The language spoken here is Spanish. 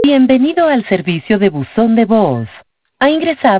Bienvenido al servicio de buzón de voz. Ha ingresado